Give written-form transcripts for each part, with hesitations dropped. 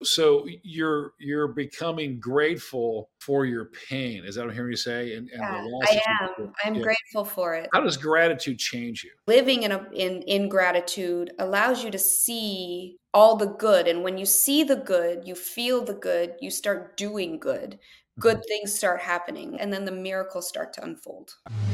so you're becoming grateful for your pain. Is that what I'm hearing you say? And the Yeah, loss I that you am. I'm yeah. grateful for it. How does gratitude change you? Living in gratitude allows you to see all the good, and when you see the good, you feel the good, you start doing good. Good Mhm. things start happening, and then the miracles start to unfold.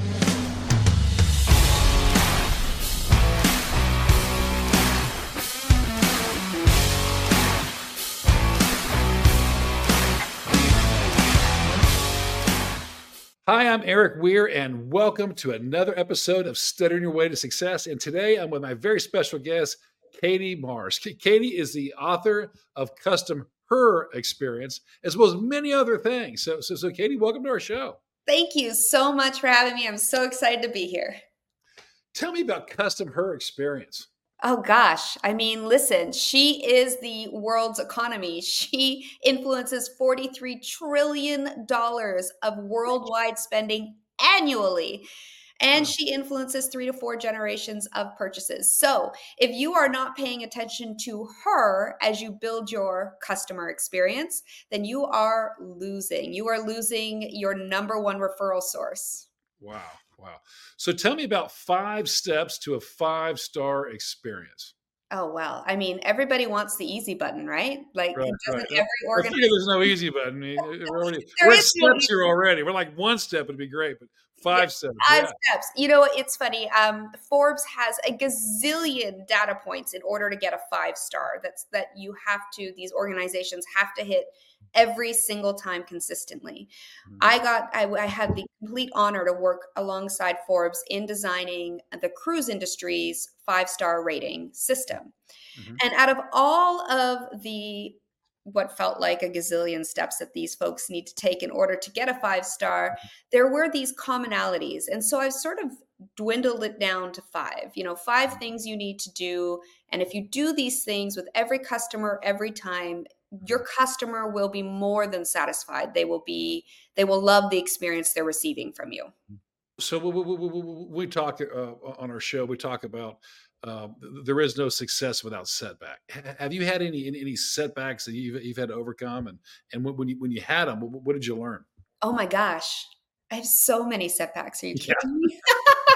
Hi, I'm Eric Weir, and welcome to another episode of Stuttering Your Way to Success. And today I'm with my very special guest, Katie Mars. Katie is the author of Custom Her Experience, as well as many other things. So Katie, welcome to our show. Thank you so much for having me. I'm so excited to be here. Tell me about Custom Her Experience. Oh gosh. I mean, listen, she is the world's economy. She influences $43 trillion of worldwide spending annually. And Wow. she influences 3 to 4 generations of purchases. So, if you are not paying attention to her as you build your customer experience, then you are losing. You are losing your number one referral source. Wow. Wow. So tell me about 5 steps to a 5-star experience. Oh, well, I mean, everybody wants the easy button, right? Like, Right, right. doesn't every I figure organization? there's no easy button. I mean, There we're at is no steps here already. We're like 1 step would be great, but Yeah, 5 steps, 5 yeah. steps. You know, it's funny, Forbes has a gazillion data points in order to get a 5 star. That you have to these organizations have to hit every single time consistently. Mhm, I had the complete honor to work alongside Forbes in designing the cruise industry's 5 star rating system. mhm, And out of all of the what felt like a gazillion steps that these folks need to take in order to get a 5 star, there were these commonalities. And so I've sort of dwindled it down to five, 5 things you need to do. And if you do these things with every customer every time, mhm. your customer will be more than satisfied. They will love the experience they're receiving from you. So we talk on our show. We talk about there is no success without setback. Have you had any setbacks that you've had to overcome? And when you had them, what did you learn? Oh my gosh. I have so many setbacks. Are you Yeah, kidding me?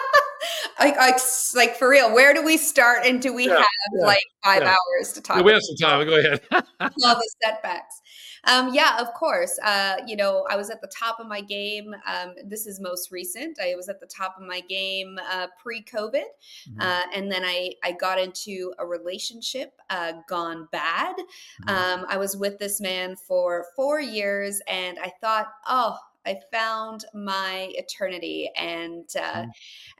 Like, like for real, where do we start and do we yeah, have yeah, like five yeah. hours to Yeah, talk we about have some time. Go ahead. all the setbacks? Yeah, of course. I was at the top of my game. This is most recent. I was at the top of my game pre-COVID. Mhm, And then I got into a relationship gone bad. mhm, I was with this man for 4 years and I thought, oh, I found my eternity, mhm,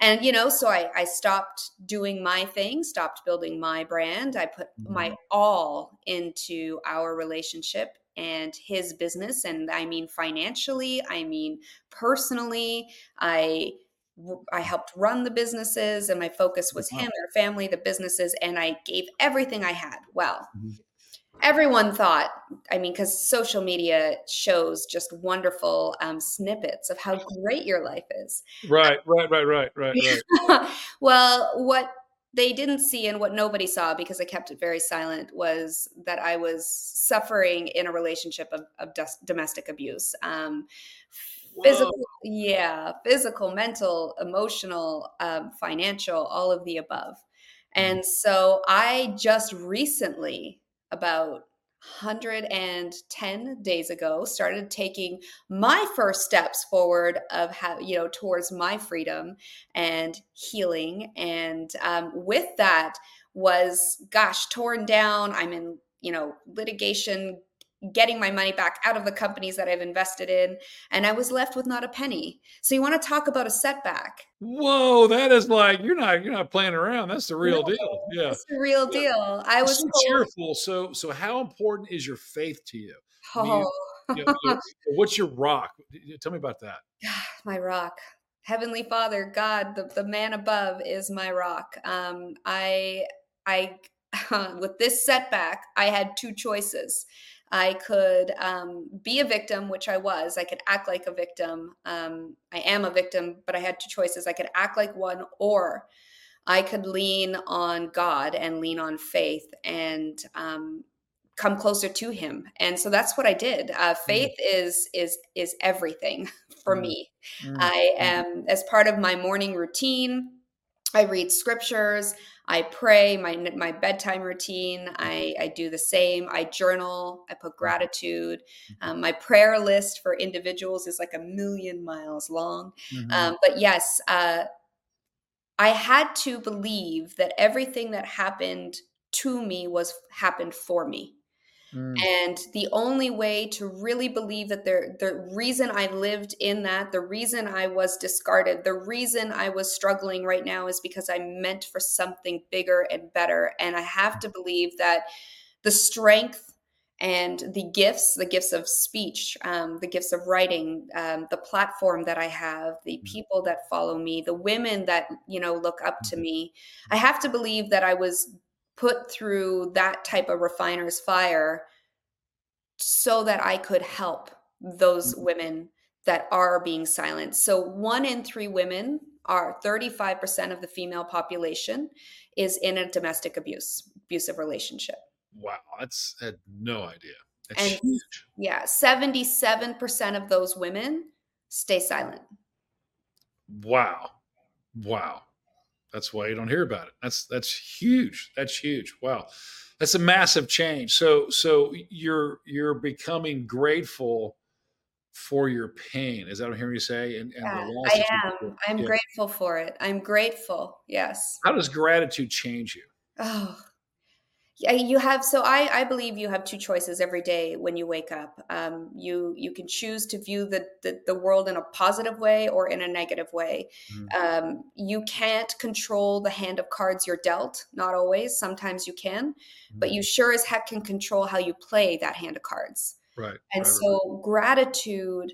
so I stopped doing my thing, stopped building my brand. I put my mhm. all into our relationship and his business. And I mean, financially, I mean, personally, I, I helped run the businesses and my focus was him, Wow. our family, the businesses, and I gave everything I had. Well, Mhm. everyone thought, I mean, because social media shows just wonderful snippets of how great your life is. Right, right, right, right, right, right. Well, what they didn't see and what nobody saw, because I kept it very silent, was that I was suffering in a relationship of domestic abuse. Whoa. Physical, mental, emotional, financial, all of the above. Mhm, And so I just recently, about 110 days ago, started taking my first steps forward of how, towards my freedom and healing. And with that was, gosh, torn down. I'm in, litigation, getting my money back out of the companies that I've invested in. And I was left with not a penny. So you want to talk about a setback? Whoa, that is like you're not playing around. That's the No, real deal. Yeah. it's the real Yeah. deal. I You're was so told, cheerful. So how important is your faith to you? I mean, oh, what's your rock? Tell me about that. my rock. Heavenly Father, God, the man above is my rock. I, with this setback, I had two choices. I could be a victim, which I was. I could act like a victim. I am a victim, but I had two choices. I could act like one, or I could lean on God and lean on faith and come closer to him. And so that's what I did. Mm, Faith is everything for mm, me. mm, I mm, am, as part of my morning routine, I read scriptures, I pray, my bedtime routine. I do the same. I journal. I put mm, gratitude. My prayer list for individuals is like a million miles long. mhm, But yes, I had to believe that everything that happened to me was happened for me. mm, And the only way to really believe that the reason I lived in that, the reason I was discarded, the reason I was struggling right now is because I'm meant for something bigger and better. And I have to believe that the strength and the gifts of speech, the gifts of writing, the platform that I have, the mm, people that follow me, the women that, look up to mhm, me. I have to believe that I was put through that type of refiner's fire so that I could help those mhm. women that are being silenced. So 1 in 3 women, are 35% of the female population, is in a domestic abusive relationship. Wow, I had no idea. That's And huge. yeah, 77% of those women stay silent. Wow, wow. That's why you don't hear about it. That's huge. That's huge. Wow, that's a massive change. So you're becoming grateful for your pain. Is that what I'm hearing you say? And the Yeah, loss I that you. am. I'm Yeah. grateful for it. I'm grateful. Yes. How does gratitude change you? Oh, yeah, you have. So I believe you have two choices every day when you wake up. You can choose to view the world in a positive way or in a negative way. Mhm, You can't control the hand of cards you're dealt. Not always. Sometimes you can, but mhm. you sure as heck can control how you play that hand of cards. Right, And right, right. so gratitude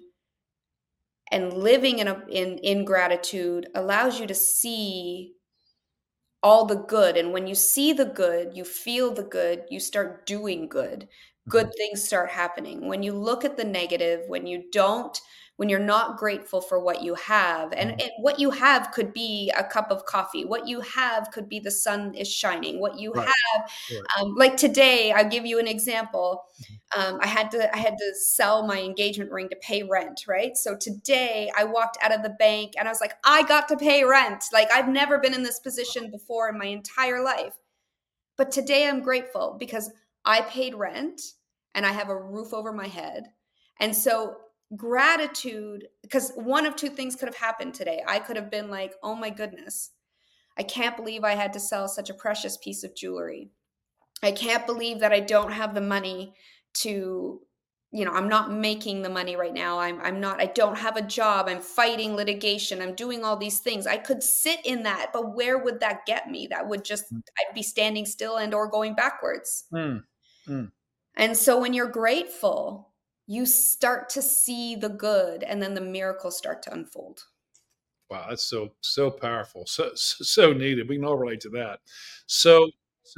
and living in gratitude allows you to see all the good. And when you see the good, you feel the good, you start doing good. Good Mhm, things start happening. When you look at the negative, when you're not grateful for what you have, mhm. and what you have could be a cup of coffee, what you have could be the sun is shining, what you Right, have, right. like today, I'll give you an example. Mhm. I had to sell my engagement ring to pay rent, right? So today I walked out of the bank and I was like, I got to pay rent. Like I've never been in this position before in my entire life. But today I'm grateful because I paid rent and I have a roof over my head. And so gratitude, because one of two things could have happened today. I could have been like, oh my goodness, I can't believe I had to sell such a precious piece of jewelry. I can't believe that I don't have the money to, I'm not making the money right now. I don't have a job. I'm fighting litigation. I'm doing all these things. I could sit in that, but where would that get me? That would just, I'd be standing still and or going backwards. Mm, mm. And so when you're grateful, you start to see the good and then the miracles start to unfold. Wow, that's so powerful. So needed. We can all relate to that. So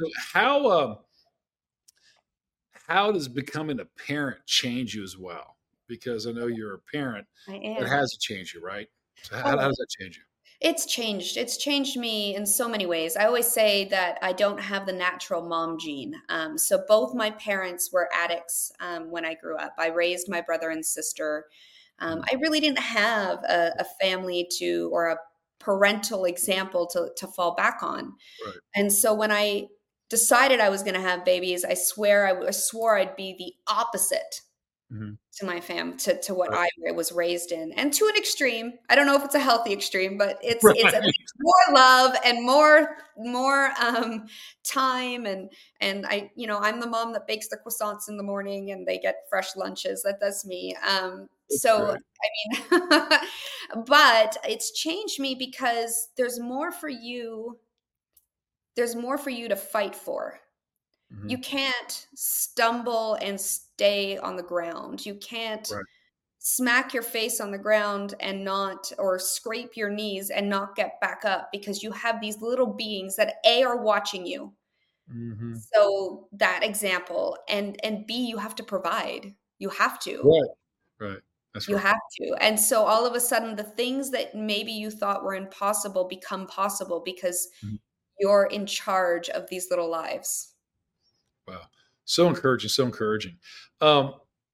how does becoming a parent change you as well? Because I know you're a parent. I It am. has to change you, right? So how Oh, does that change you? it's changed. It's changed me in so many ways. I always say that I don't have the natural mom gene. So both my parents were addicts when I grew up. I raised my brother and sister. Mm, I really didn't have a family to or a parental example to fall back on. right. And so when I decided I was going to have babies, I swore I'd be the opposite Mhm. to my to what Right. I was raised in, and to an extreme. I don't know if it's a healthy extreme, but it's Right. more love and more time, and I'm the mom that bakes the croissants in the morning and they get fresh lunches. That's me. That's So great. I mean, but it's changed me because there's more for you to fight for. You Mhm. can't stumble and stay on the ground. You can't Right. smack your face on the ground and not, or scrape your knees and not get back up, because you have these little beings that A, are watching you. Mhm. So that example, and B, you have to provide. You have to. Right. Right. That's You right. have to. And so all of a sudden the things that maybe you thought were impossible become possible because Mhm. you're in charge of these little lives. Wow. So encouraging, so encouraging. Um,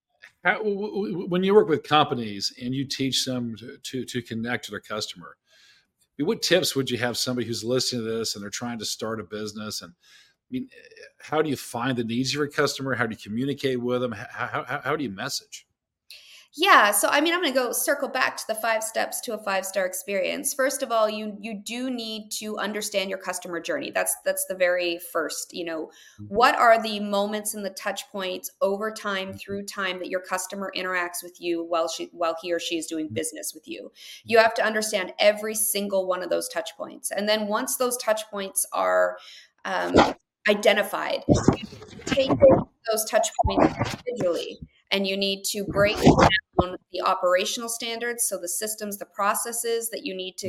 when you work with companies and you teach them to connect to their customer, what tips would you have somebody who's listening to this and they're trying to start a business? And I mean, how do you find the needs of your customer? How do you communicate with them? How do you message? Yeah, so I mean, I'm going to go circle back to the 5 steps to a 5-star experience. First of all, you do need to understand your customer journey. That's the very first. What are the moments and the touch points over time, through time, that your customer interacts with you while he or she is doing business with you? You have to understand every single one of those touch points, and then once those touch points are identified, you take those touch points individually, and you need to break down the operational standards, so the systems, the processes that you need to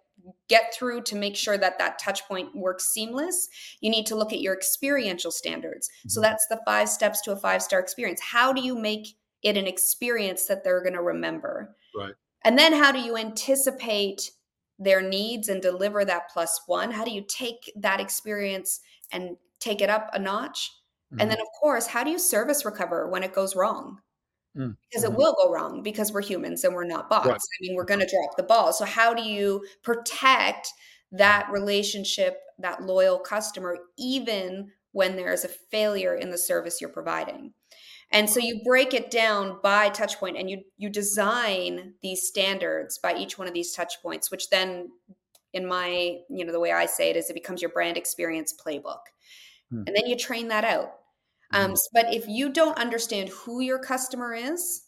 get through to make sure that that touch point works seamless. You need to look at your experiential standards. So that's the 5 steps to a 5-star experience. How do you make it an experience that they're going to remember? Right. And then how do you anticipate their needs and deliver that +1? How do you take that experience and take it up a notch? And then, of course, how do you service recover when it goes wrong? Because it will go wrong, because we're humans and we're not Right. bots. I mean, we're going to drop the ball. So how do you protect that relationship, that loyal customer, even when there's a failure in the service you're providing? And so you break it down by touch point, and you design these standards by each one of these touch points, which then, in my, the way I say it is, it becomes your brand experience playbook. And then you train that out. But if you don't understand who your customer is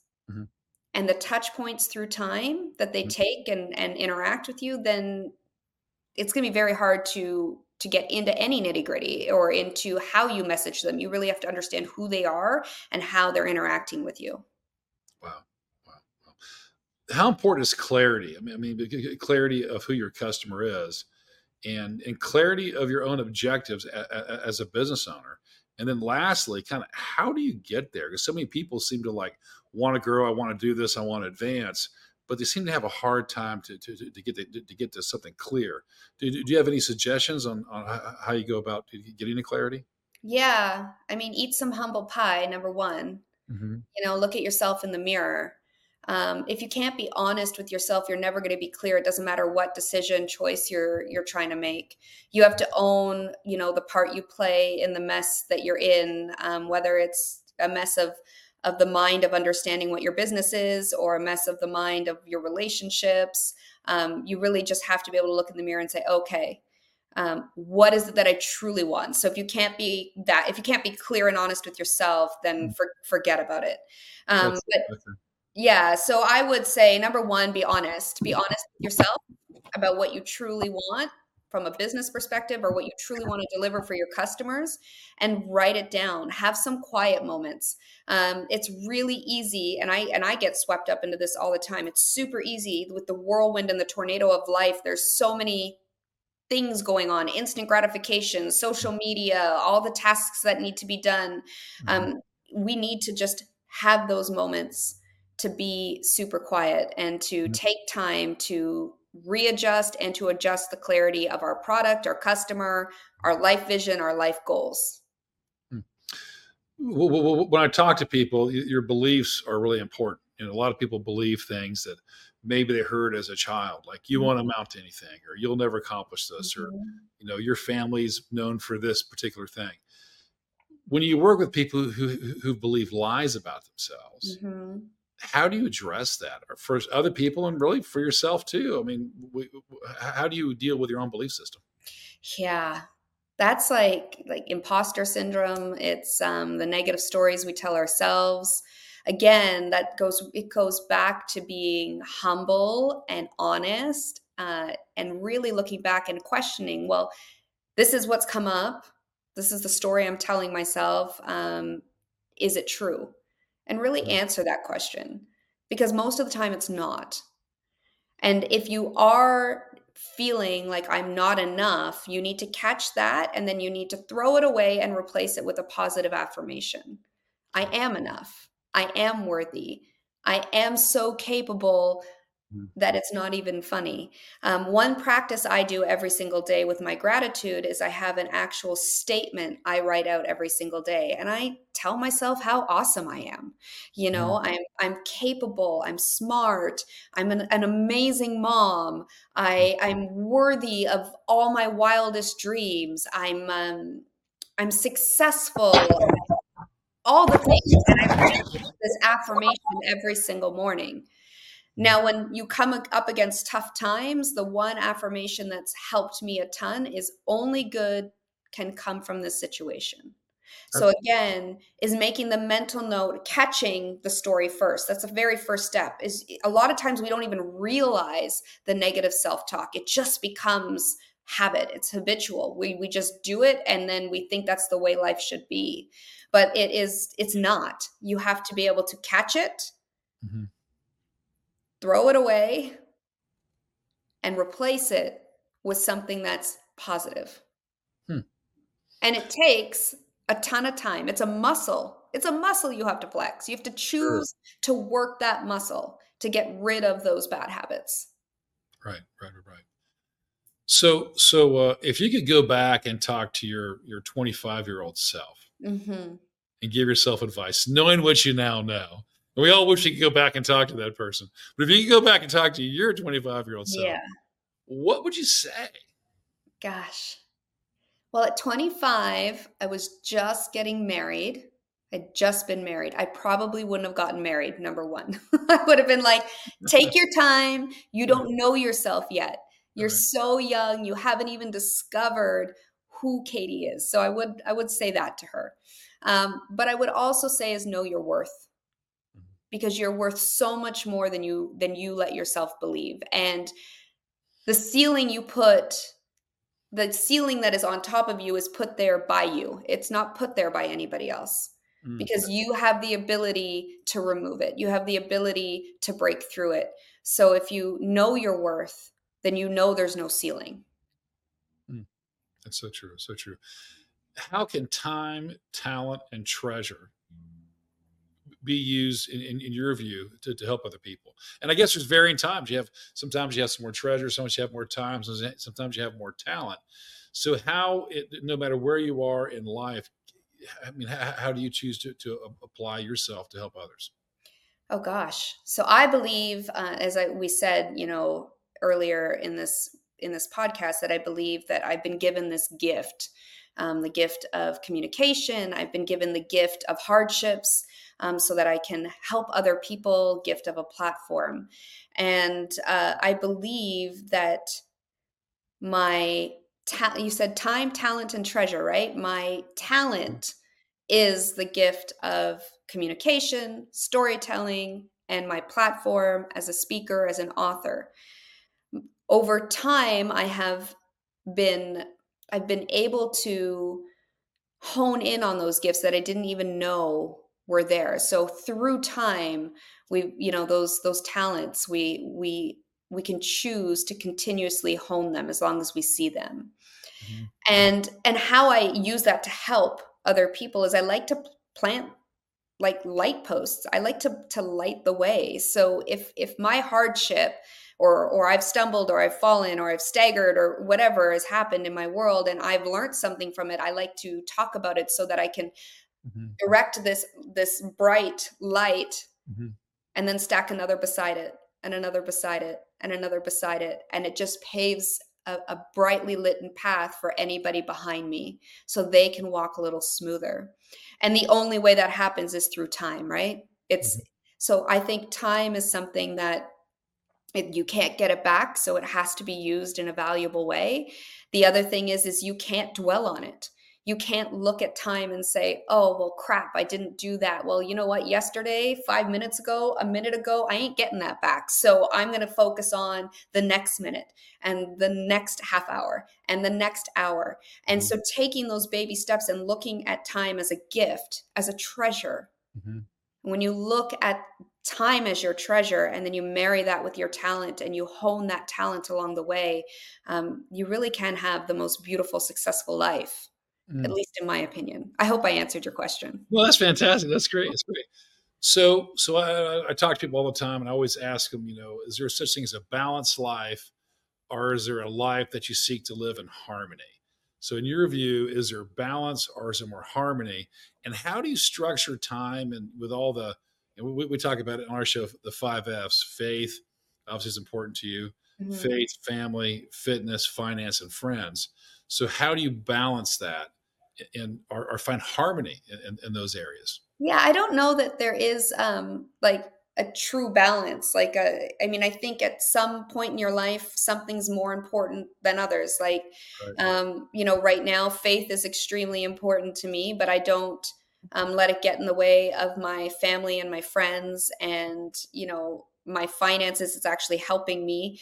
and the touch points through time that they take and interact with you, then it's going to be very hard to get into any nitty gritty or into how you message them. You really have to understand who they are and how they're interacting with you. Wow. Wow. Wow. How important is clarity? I mean, clarity of who your customer is, and clarity of your own objectives as a business owner. And then lastly, kind of how do you get there? Because so many people seem to want to grow. I want to do this. I want to advance, but they seem to have a hard time to get to something clear. Do you have any suggestions on how you go about getting to clarity? Yeah. I mean, eat some humble pie, number one. Look at yourself in the mirror. If you can't be honest with yourself, you're never going to be clear. It doesn't matter what decision, choice you're trying to make. You have to own, the part you play in the mess that you're in, whether it's a mess of the mind of understanding what your business is, or a mess of the mind of your relationships. You really just have to be able to look in the mirror and say, okay, what is it that I truly want? So if you can't be clear and honest with yourself, then forget about it. Yeah, so I would say, number one, be honest. Be honest with yourself about what you truly want from a business perspective, or what you truly want to deliver for your customers, and write it down. Have some quiet moments. It's really easy, and I get swept up into this all the time. It's super easy with the whirlwind and the tornado of life. There's so many things going on, instant gratification, social media, all the tasks that need to be done. We need to just have those moments to be super quiet and to take time to readjust and to adjust the clarity of our product, our customer, our life vision, our life goals. When I talk to people, your beliefs are really important. A lot of people believe things that maybe they heard as a child, like you won't amount to anything, or you'll never accomplish this, or your family's known for this particular thing. When you work with people who believe lies about themselves, how do you address that for other people, and really for yourself too? I mean, how do you deal with your own belief system? Yeah, that's like imposter syndrome. It's the negative stories we tell ourselves. Again, it goes back to being humble and honest, and really looking back and questioning, well, this is what's come up. This is the story I'm telling myself. Is it true? And really answer that question, because most of the time it's not. And if you are feeling like I'm not enough, you need to catch that, and then you need to throw it away and replace it with a positive affirmation. I am enough. I am worthy. I am so capable that it's not even funny. One practice I do every single day with my gratitude is I have an actual statement I write out every single day, and I tell myself how awesome I am. You know, I'm capable, I'm smart, I'm an amazing mom. I'm worthy of all my wildest dreams. I'm successful. All the things, and I repeat this affirmation every single morning. Now, when you come up against tough times, the one affirmation that's helped me a ton is only good can come from this situation. So again, is making the mental note, catching the story first. That's the very first step. Is a lot of times we don't even realize the negative self-talk. It just becomes habit. It's habitual. We just do it and then we think that's the way life should be. But it's not. You have to be able to catch it, throw it away, and replace it with something that's positive. And it takes a ton of time. It's a muscle. It's a muscle you have to flex. You have to choose to work that muscle to get rid of those bad habits. Right. So if you could go back and talk to your 25-year-old self and give yourself advice, knowing what you now know, and we all wish you could go back and talk to that person, but if you could go back and talk to your 25-year-old self, what would you say? Gosh. Well, at 25, I was just getting married. I'd just been married. I probably wouldn't have gotten married, number one. I would have been like, take your time. You don't know yourself yet. You're so young. You haven't even discovered who Katie is. So I would say that to her. But I would also say is know your worth, because you're worth so much more than you let yourself believe. And the ceiling that is on top of you is put there by you. It's not put there by anybody else, because you have the ability to remove it. You have the ability to break through it. So if you know your worth, then you know there's no ceiling. That's so true. So true. How can time, talent, and treasure be used in your view to help other people? And I guess there's varying times. Sometimes you have some more treasure, sometimes you have more time, sometimes you have more talent. So no matter where you are in life, I mean, how do you choose to apply yourself to help others? Oh gosh. So I believe, we said, earlier in this podcast, that I believe that I've been given this gift, the gift of communication. I've been given the gift of hardships, so that I can help other people, gift of a platform. And I believe that you said time, talent, and treasure, right? My talent is the gift of communication, storytelling, and my platform as a speaker, as an author. Over time, I've been able to hone in on those gifts that I didn't even know were there. So through time, those talents, we can choose to continuously hone them as long as we see them. And how I use that to help other people is I like to plant like light posts. I like to light the way. So if my hardship or I've stumbled or I've fallen or I've staggered or whatever has happened in my world and I've learned something from it, I like to talk about it so that I can direct this bright light and then stack another beside it and another beside it and another beside it. And it just paves a brightly lit path for anybody behind me so they can walk a little smoother. And the only way that happens is through time, right? So I think time is something that you can't get it back. So it has to be used in a valuable way. The other thing is you can't dwell on it. You can't look at time and say, oh, well, crap, I didn't do that. Well, you know what? Yesterday, 5 minutes ago, a minute ago, I ain't getting that back. So I'm going to focus on the next minute and the next half hour and the next hour. And so taking those baby steps and looking at time as a gift, as a treasure. When you look at time as your treasure and then you marry that with your talent and you hone that talent along the way, you really can have the most beautiful, successful life. At least in my opinion. I hope I answered your question. Well, that's fantastic. That's great. That's great. So I talk to people all the time, and I always ask them, is there such thing as a balanced life, or is there a life that you seek to live in harmony? So, in your view, is there balance or is there more harmony? And how do you structure time and with all the, and we talk about it on our show, the 5 F's: faith, obviously, is important to you, Mhm. faith, family, fitness, finance, and friends. So, how do you balance that and or find harmony in those areas? Yeah, I don't know that there is like a true balance. I mean, I think at some point in your life, something's more important than others. Right. Right now, faith is extremely important to me, but I don't let it get in the way of my family and my friends and, my finances. It's actually helping me.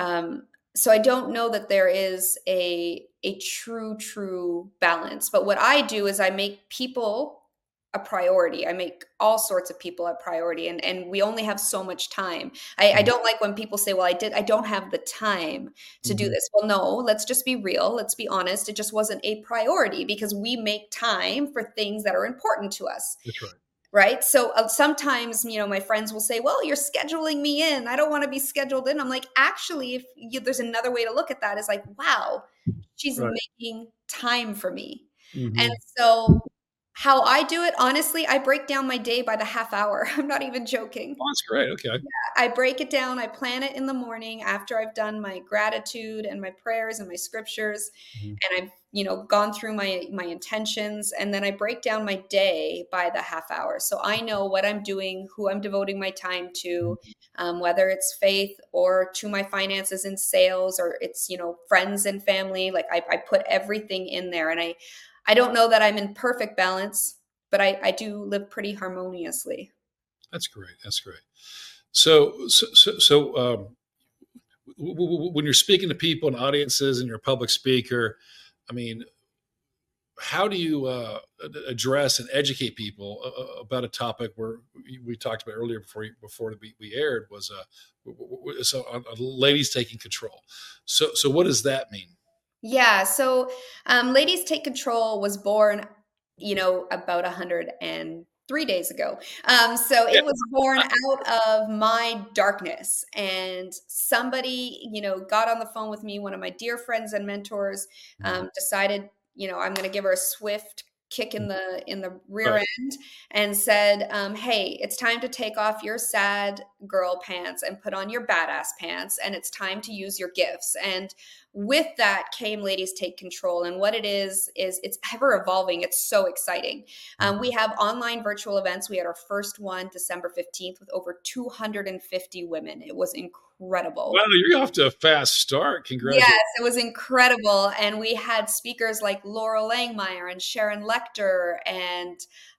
So I don't know that there is a true balance. But what I do is I make people a priority. I make all sorts of people a priority, and we only have so much time. I Mhm. don't like when people say, well, I don't have the time to do Mhm. this. Well, no, let's just be real. Let's be honest. It just wasn't a priority because we make time for things that are important to us. That's right. Right. So sometimes, my friends will say, well, you're scheduling me in. I don't want to be scheduled in. I'm like, actually, there's another way to look at that is like, wow, she's Right. making time for me. And Hmm. so how I do it, honestly, I break down my day by the half hour. I'm not even joking. Oh, that's great. Okay. I break it down. I plan it in the morning after I've done my gratitude and my prayers and my scriptures, Mhm. and I've gone through my intentions, and then I break down my day by the half hour. So I know what I'm doing, who I'm devoting my time to, Mhm. whether it's faith or to my finances and sales, or it's friends and family. Like I put everything in there, and I don't know that I'm in perfect balance, but I do live pretty harmoniously. That's great. That's great. So, when you're speaking to people and audiences and you're a public speaker, I mean, how do you address and educate people about a topic where we talked about earlier before we aired was so ladies taking control. So what does that mean? Yeah. So, Ladies Take Control was born, about 103 days ago. So Yeah. it was born out of my darkness, and somebody, got on the phone with me. One of my dear friends and mentors Mhm. decided, I'm going to give her a swift kick in the rear Right. end, and said, "Hey, it's time to take off your sad girl pants and put on your badass pants, and it's time to use your gifts." And with that came Ladies Take Control. And what it is it's ever evolving. It's so exciting. We Mhm. have online virtual events. We had our first one December 15th with over 250 women. It was incredible. Wow, you're off to a fast start. Yes, Congratulations. it was incredible. And we had speakers like Laura Langmeyer and Sharon Lecter, and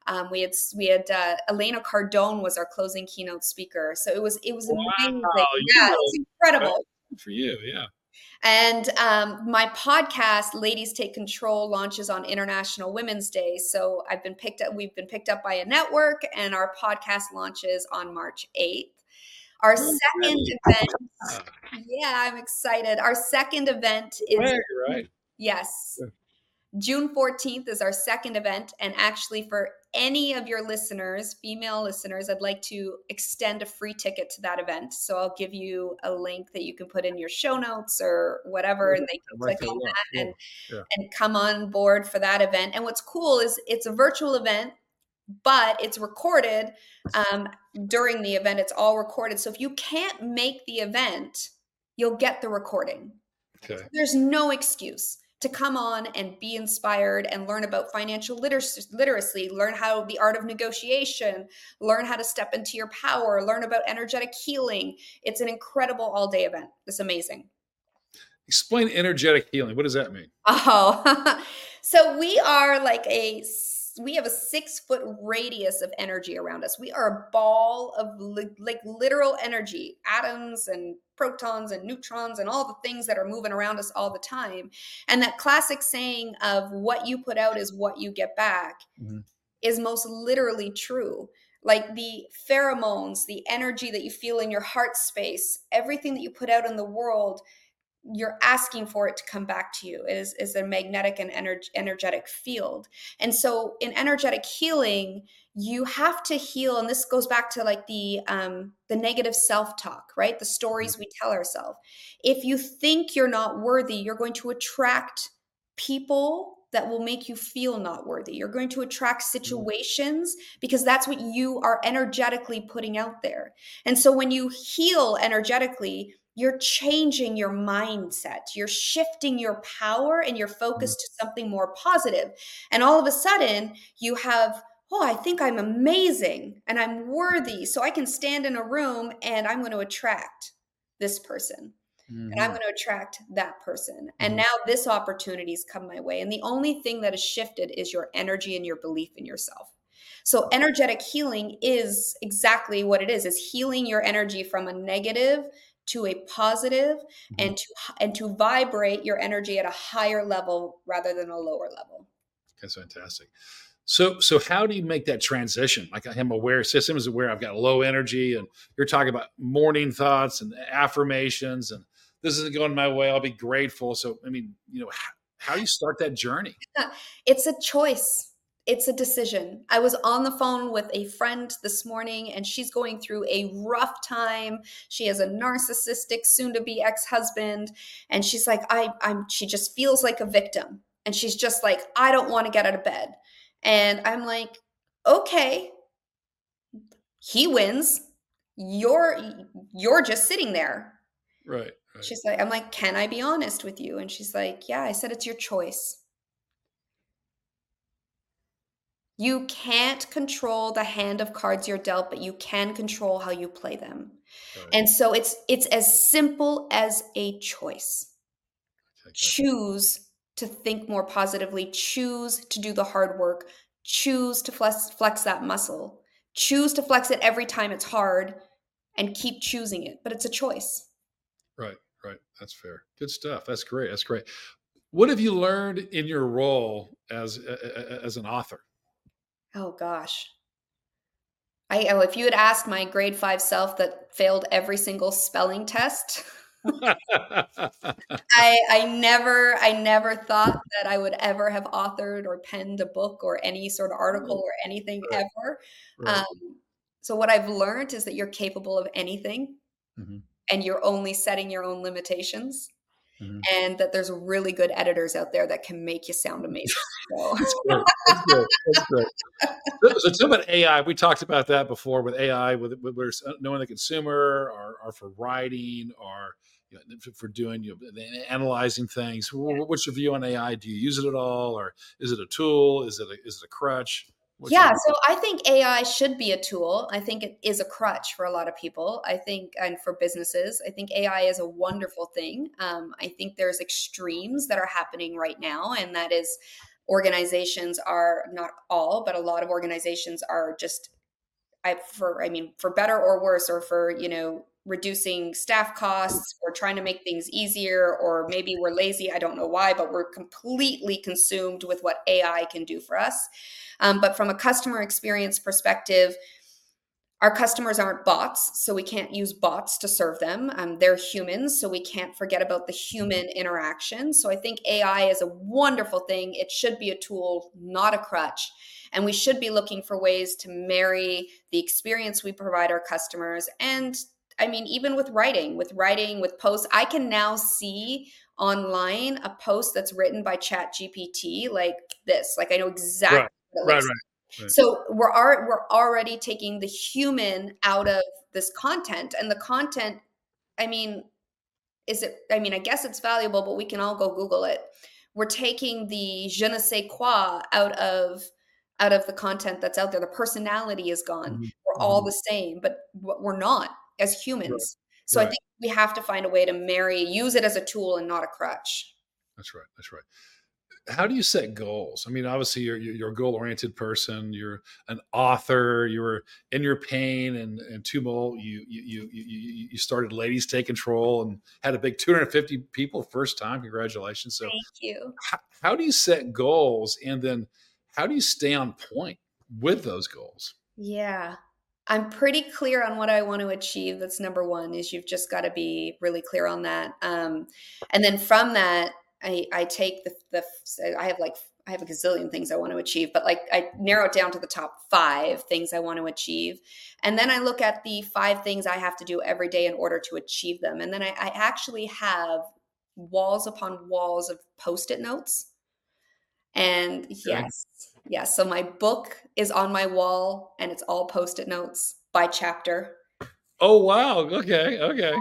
we had Elena Cardone was our closing keynote speaker. So it was amazing. Wow, Yeah, you it was rolled fast. incredible. Good for you. Yeah. And my podcast, Ladies Take Control, launches on International Women's Day. So I've been picked up. We've been picked up by a network, and our podcast launches on March 8th. Our Well, second great. event, Yeah. yeah, I'm excited. Our second event is Way, right? yes. Yeah. June 14th is our second event. And actually, for any of your listeners, female listeners, I'd like to extend a free ticket to that event. So I'll give you a link that you can put in your show notes or whatever, and they can I like click that a on lot. that Cool. Yeah. and come on board for that event. And what's cool is it's a virtual event, but it's recorded um, during the event. It's all recorded. So if you can't make the event, you'll get the recording. Okay. There's no excuse to come on and be inspired and learn about financial literacy, learn how the art of negotiation, learn how to step into your power, learn about energetic healing. It's an incredible all day event. It's amazing. Explain energetic healing. What does that mean? Oh, so we have a 6 foot radius of energy around us. We are a ball of like literal energy, atoms and protons and neutrons and all the things that are moving around us all the time. And that classic saying of what you put out is what you get back Mhm. is most literally true. Like the pheromones, the energy that you feel in your heart space, everything that you put out in the world you're asking for it to come back to you. It is a magnetic and energetic field. And so in energetic healing, you have to heal, and this goes back to like the negative self-talk, right? The stories we tell ourselves. If you think you're not worthy, you're going to attract people that will make you feel not worthy. You're going to attract situations because that's what you are energetically putting out there. And so when you heal energetically, you're changing your mindset. You're shifting your power and your focus to something more positive. And all of a sudden, you have, oh, I think I'm amazing and I'm worthy. So I can stand in a room and I'm going to attract this person. And I'm going to attract that person. And now this opportunity's come my way. And the only thing that has shifted is your energy and your belief in yourself. So energetic healing is exactly what it is healing your energy from a negative to a positive, and to vibrate your energy at a higher level rather than a lower level. That's fantastic. So how do you make that transition? Like I'm aware, system is aware I've got low energy, and you're talking about morning thoughts and affirmations, and this isn't going my way, I'll be grateful. So, I mean, how do you start that journey? It's a choice. It's a decision. I was on the phone with a friend this morning and she's going through a rough time. She has a narcissistic soon to be ex-husband. And she's like, she just feels like a victim. And she's just like, I don't want to get out of bed. And I'm like, okay, he wins. You're just sitting there. Right. She's like, I'm like, can I be honest with you? And she's like, yeah. I said, it's your choice. You can't control the hand of cards you're dealt, but you can control how you play them. Right. And so it's as simple as a choice. Okay. Choose to think more positively, choose to do the hard work, choose to flex that muscle, choose to flex it every time it's hard, and keep choosing it. But it's a choice. Right. That's fair. Good stuff. That's great. What have you learned in your role as an author? Oh gosh. If you had asked my grade 5 self that failed every single spelling test, I never thought that I would ever have authored or penned a book or any sort of article or anything ever. Right. So what I've learned is that you're capable of anything, and you're only setting your own limitations. And that there's really good editors out there that can make you sound amazing. So. That's great. So talk about AI. We talked about that before with AI, with knowing the consumer, or for writing, or for doing analyzing things. What's your view on AI? Do you use it at all, or is it a tool? Is it a crutch? So I think AI should be a tool. I think it is a crutch for a lot of people. I think, and for businesses, I think AI is a wonderful thing. I think there's extremes that are happening right now, and that is organizations are, not all, but a lot of organizations are just, for better or worse, or for, reducing staff costs or trying to make things easier, or maybe we're lazy. I don't know why, but we're completely consumed with what AI can do for us. But from a customer experience perspective, our customers aren't bots, so we can't use bots to serve them. They're humans, so we can't forget about the human interaction. So I think AI is a wonderful thing. It should be a tool, not a crutch. And we should be looking for ways to marry the experience we provide our customers. And even with writing, with posts, I can now see online a post that's written by ChatGPT like this. Like I know exactly what it looks like. Right. So we're already taking the human out of this content, and the content, I guess it's valuable, but we can all go Google it. We're taking the je ne sais quoi out of the content that's out there. The personality is gone. We're all the same, but we're not as humans. Right. So I think we have to find a way to use it as a tool and not a crutch. That's right. How do you set goals? Obviously you're a goal-oriented person. You're an author. You're in your pain and tumult. You started Ladies Take Control and had a big 250 people first time. Congratulations. So thank you. How do you set goals, and then how do you stay on point with those goals? Yeah. I'm pretty clear on what I want to achieve. That's number one, is you've just got to be really clear on that. And then from that, I take I have like, I have a gazillion things I want to achieve, but like I narrow it down to the top 5 things I want to achieve. And then I look at the 5 things I have to do every day in order to achieve them. And then I actually have walls upon walls of Post-it notes. And Okay. yes. So my book is on my wall and it's all Post-it notes by chapter. Oh, wow. Okay. Okay.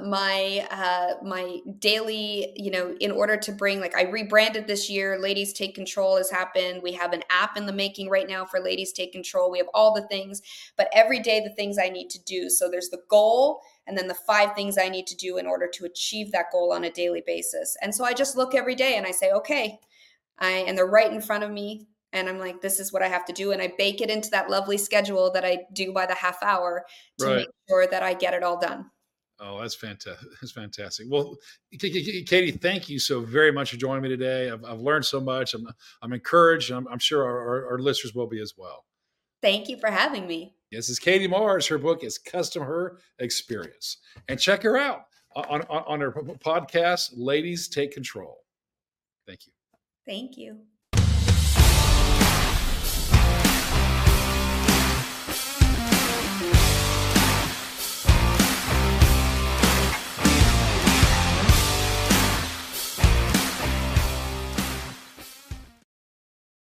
My daily, in order to bring, like, I rebranded this year. Ladies Take Control has happened. We have an app in the making right now for Ladies Take Control. We have all the things, but every day the things I need to do. So there's the goal and then the 5 things I need to do in order to achieve that goal on a daily basis. And so I just look every day and I say, okay, and they're right in front of me. And I'm like, this is what I have to do. And I bake it into that lovely schedule that I do by the half hour to Right. make sure that I get it all done. Oh, that's fantastic. That's fantastic. Well, Katie, thank you so very much for joining me today. I've learned so much. I'm encouraged. I'm sure our listeners will be as well. Thank you for having me. This is Katie Mars. Her book is Custom Her Experience. And check her out on her podcast, Ladies Take Control. Thank you. Thank you.